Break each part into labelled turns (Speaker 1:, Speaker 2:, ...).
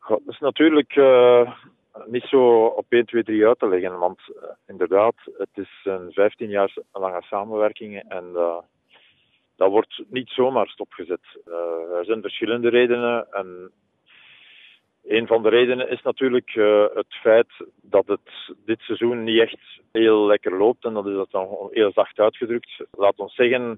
Speaker 1: Dat is natuurlijk niet zo op 1, 2, 3 uit te leggen, want inderdaad, het is een 15 jaar lange samenwerking en dat wordt niet zomaar stopgezet. Er zijn verschillende redenen en een van de redenen is natuurlijk het feit dat het dit seizoen niet echt heel lekker loopt en dat is dat dan heel zacht uitgedrukt. Laat ons zeggen,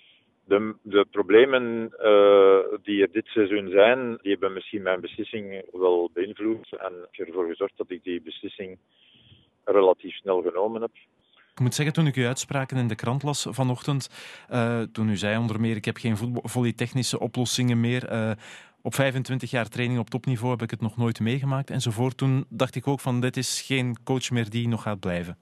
Speaker 1: de problemen die er dit seizoen zijn, die hebben misschien mijn beslissing wel beïnvloed en ik heb ervoor gezorgd dat ik die beslissing relatief snel genomen heb.
Speaker 2: Ik moet zeggen, toen ik uw uitspraken in de krant las vanochtend, toen u zei onder meer, ik heb geen volleytechnische oplossingen meer, op 25 jaar training op topniveau heb ik het nog nooit meegemaakt enzovoort. Toen dacht ik ook van, dit is geen coach meer die nog gaat blijven.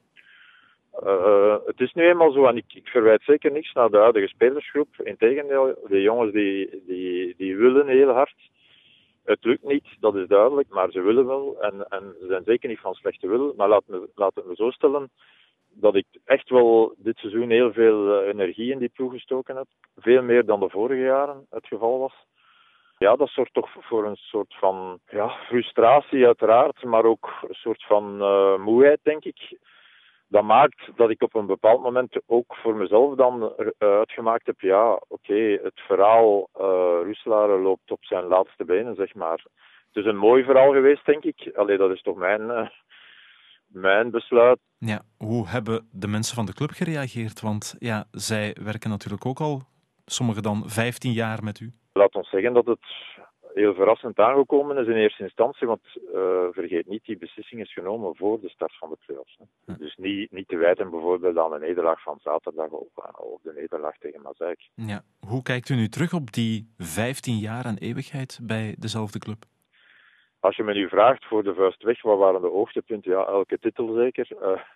Speaker 1: Het is nu eenmaal zo en ik verwijt zeker niks naar de huidige spelersgroep. Integendeel, de jongens die willen heel hard. Het lukt niet, dat is duidelijk, maar ze willen wel en ze zijn zeker niet van slechte wil. Maar laat het me zo stellen dat ik echt wel dit seizoen heel veel energie in die ploeg gestoken heb. Veel meer dan de vorige jaren het geval was. Ja, dat zorgt toch voor een soort van frustratie uiteraard, maar ook een soort van moeheid, denk ik. Dat maakt dat ik op een bepaald moment ook voor mezelf dan uitgemaakt heb, het verhaal Roeselare loopt op zijn laatste benen, zeg maar. Het is een mooi verhaal geweest, denk ik. Allee, dat is toch mijn besluit.
Speaker 2: Ja, hoe hebben de mensen van de club gereageerd? Want ja, zij werken natuurlijk ook al, sommigen dan 15 jaar met u.
Speaker 1: Laat ons zeggen dat het heel verrassend aangekomen is in eerste instantie, want vergeet niet, die beslissing is genomen voor de start van de play-offs. Hè. Dus niet te wijten bijvoorbeeld aan de nederlaag van zaterdag of de nederlaag tegen Mazeik.
Speaker 2: Ja. Hoe kijkt u nu terug op die 15 jaar aan eeuwigheid bij dezelfde club?
Speaker 1: Als je me nu vraagt voor de vuist weg, wat waren de hoogtepunten? Ja, elke titel zeker.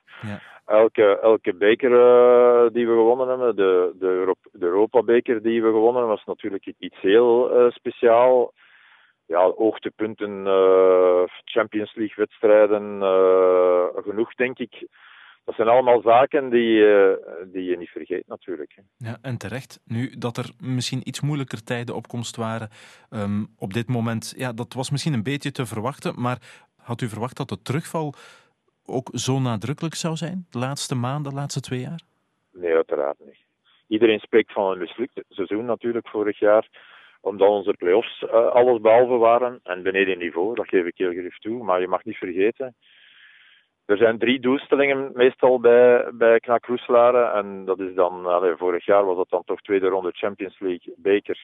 Speaker 1: Elke beker die we gewonnen hebben, de Europa-beker die we gewonnen hebben, was natuurlijk iets heel speciaal. Ja, hoogtepunten, Champions League-wedstrijden, genoeg denk ik. Dat zijn allemaal zaken die je niet vergeet natuurlijk.
Speaker 2: Ja, en terecht. Nu, dat er misschien iets moeilijker tijden op komst waren op dit moment, ja, dat was misschien een beetje te verwachten, maar had u verwacht dat de terugval ook zo nadrukkelijk zou zijn? De laatste maanden, de laatste 2 jaar?
Speaker 1: Nee, uiteraard niet. Iedereen spreekt van een mislukt seizoen natuurlijk vorig jaar, omdat onze play-offs alles behalve waren en beneden niveau, dat geef ik heel graag toe. Maar je mag niet vergeten, er zijn 3 doelstellingen meestal bij KNAK Roeselare. En dat is dan, vorig jaar was dat dan toch tweede ronde Champions League, beker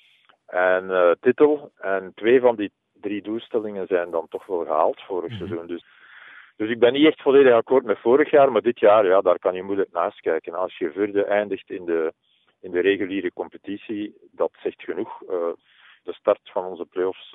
Speaker 1: en titel. En 2 van die 3 doelstellingen zijn dan toch wel gehaald vorig seizoen. Dus ik ben niet echt volledig akkoord met vorig jaar, maar dit jaar, ja, daar kan je moeilijk naast kijken. Als je vierde eindigt in de reguliere competitie, dat zegt genoeg. De start van onze play-offs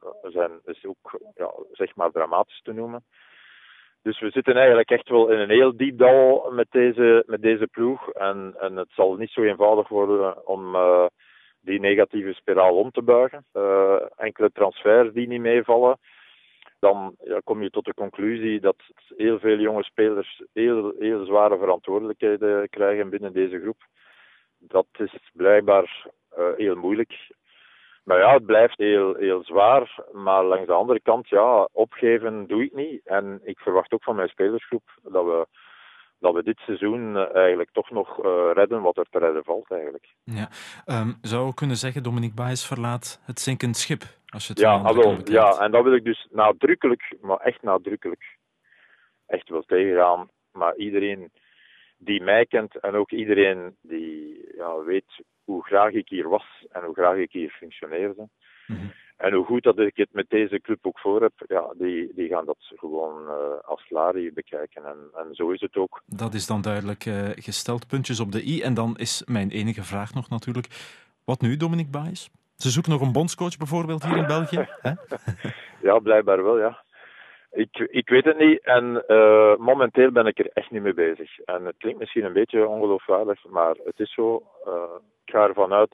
Speaker 1: is ook zeg maar dramatisch te noemen. Dus we zitten eigenlijk echt wel in een heel diep dal met deze ploeg. En het zal niet zo eenvoudig worden om die negatieve spiraal om te buigen. Enkele transfers die niet meevallen. Dan kom je tot de conclusie dat heel veel jonge spelers heel zware verantwoordelijkheden krijgen binnen deze groep. Dat is blijkbaar heel moeilijk. Maar ja, het blijft heel zwaar. Maar langs de andere kant, opgeven doe ik niet. En ik verwacht ook van mijn spelersgroep dat we dit seizoen eigenlijk toch nog redden wat er te redden valt eigenlijk.
Speaker 2: Ja, zou ik kunnen zeggen, Dominique Baes verlaat het zinkend schip? Als je het
Speaker 1: en dat wil ik dus nadrukkelijk, maar echt nadrukkelijk, echt wel tegengaan. Maar iedereen die mij kent en ook iedereen die weet hoe graag ik hier was en hoe graag ik hier functioneerde. Mm-hmm. En hoe goed dat ik het met deze club ook voor heb, die gaan dat gewoon als klaar bekijken. En zo is het ook.
Speaker 2: Dat is dan duidelijk gesteld, puntjes op de i. En dan is mijn enige vraag nog natuurlijk, wat nu, Dominique Baes? Ze zoeken nog een bondscoach bijvoorbeeld hier in België? Hè?
Speaker 1: Ja, blijkbaar wel, ja. Ik weet het niet en momenteel ben ik er echt niet mee bezig. En het klinkt misschien een beetje ongeloofwaardig, maar het is zo. Ik ga ervan uit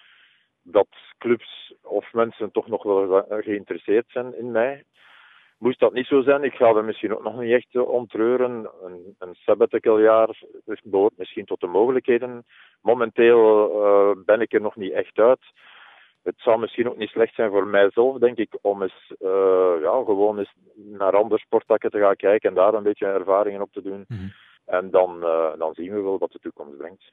Speaker 1: dat clubs of mensen toch nog wel geïnteresseerd zijn in mij. Moest dat niet zo zijn, ik ga er misschien ook nog niet echt ontreuren. Een sabbaticaljaar behoort misschien tot de mogelijkheden. Momenteel ben ik er nog niet echt uit. het zou misschien ook niet slecht zijn voor mijzelf, denk ik, om eens gewoon eens naar andere sporttakken te gaan kijken en daar een beetje ervaringen op te doen. En dan zien we wel wat de toekomst brengt.